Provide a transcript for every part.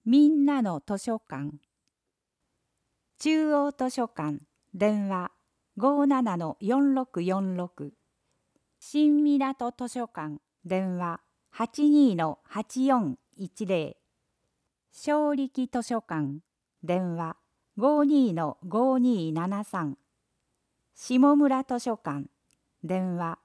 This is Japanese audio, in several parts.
みんなの図書館。中央図書館電話57-4646。新港図書館電話82-8410。正力図書館電話52-5273。下村図書館電話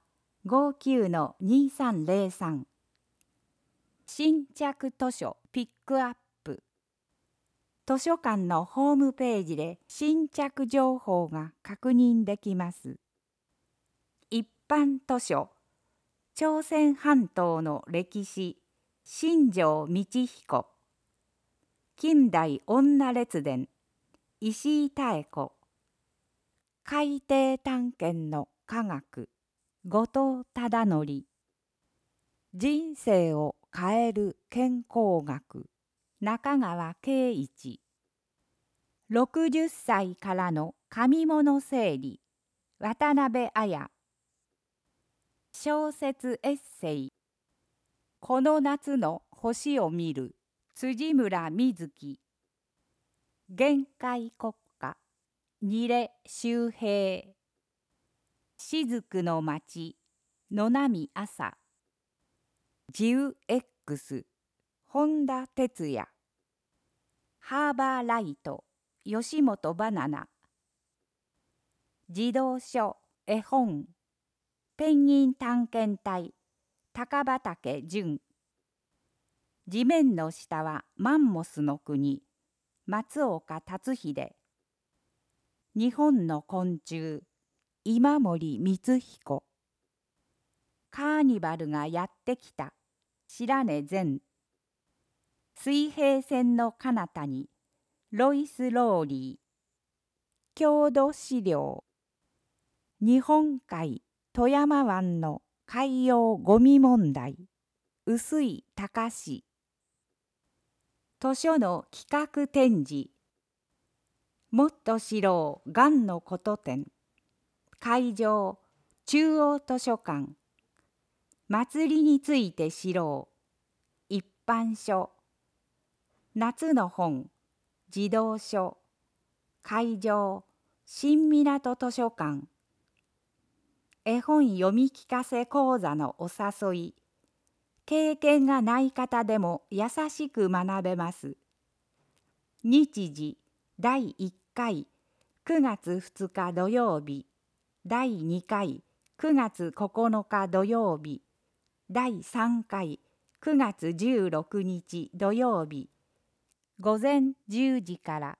59-2303。新着図書ピックアップ。図書館のホームページで新着情報が確認できます。一般図書、朝鮮半島の歴史、新庄道彦。近代女列伝、石井妙子。海底探検の科学、後藤忠則。人生を変える健康学、中川圭一。60歳からの紙物整理、渡辺綾。小説エッセイ、この夏の星を見る、辻村瑞希。限界国家、二礼周平。雫の町、野波朝。自由 X、本田哲也。ハーバーライト、吉本バナナ。児童書、絵本。ペンギン探検隊、高畑淳。地面の下はマンモスの国、松岡達秀。日本の昆虫、今森光彦。カーニバルがやってきた、白根善。水平線の彼方に、ロイス・ローリー。郷土資料。日本海富山湾の海洋ゴミ問題、臼井隆。図書の企画展示。もっと知ろうがんのこと展。会場、中央図書館。祭りについて知ろう。一般書。夏の本、児童書。会場、新港図書館。絵本読み聞かせ講座のお誘い。経験がない方でも優しく学べます。日時、第1回、9月2日土曜日。第2回、9月9日土曜日。第3回、9月16日土曜日。午前10時から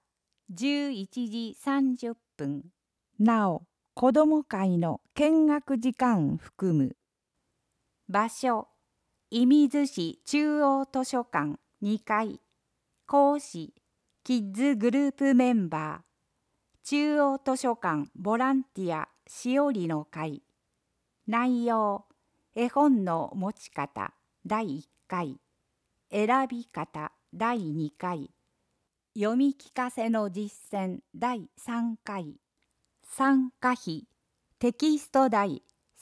11時30分。なお、子ども会の見学時間含む。場所、射水市中央図書館2階。講師、キッズグループメンバー。中央図書館ボランティアしおりの会。内容、絵本の持ち方第1回。選び方第2回。読み聞かせの実践第3回。参加費、テキスト代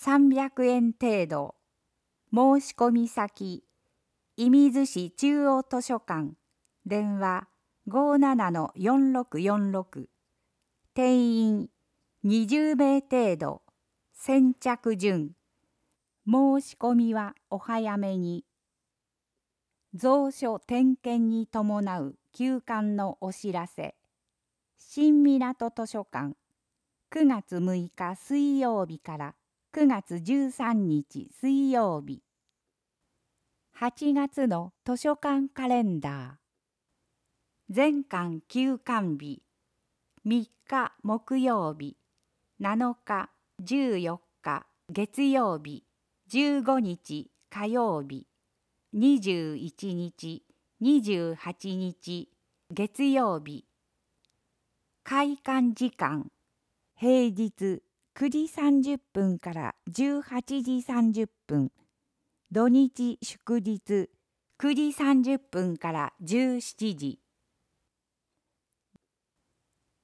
300円程度。申し込み先、射水市中央図書館、電話57-4646。定員20名程度。先着順。申し込みはお早めに。蔵書点検に伴う休館のお知らせ。新港図書館、9月6日水曜日から9月13日水曜日。8月の図書館カレンダー。全館休館日。3日木曜日、7日、14日月曜日、15日火曜日、21日、28日月曜日。開館時間、平日9時30分から18時30分、土日祝日9時30分から17時。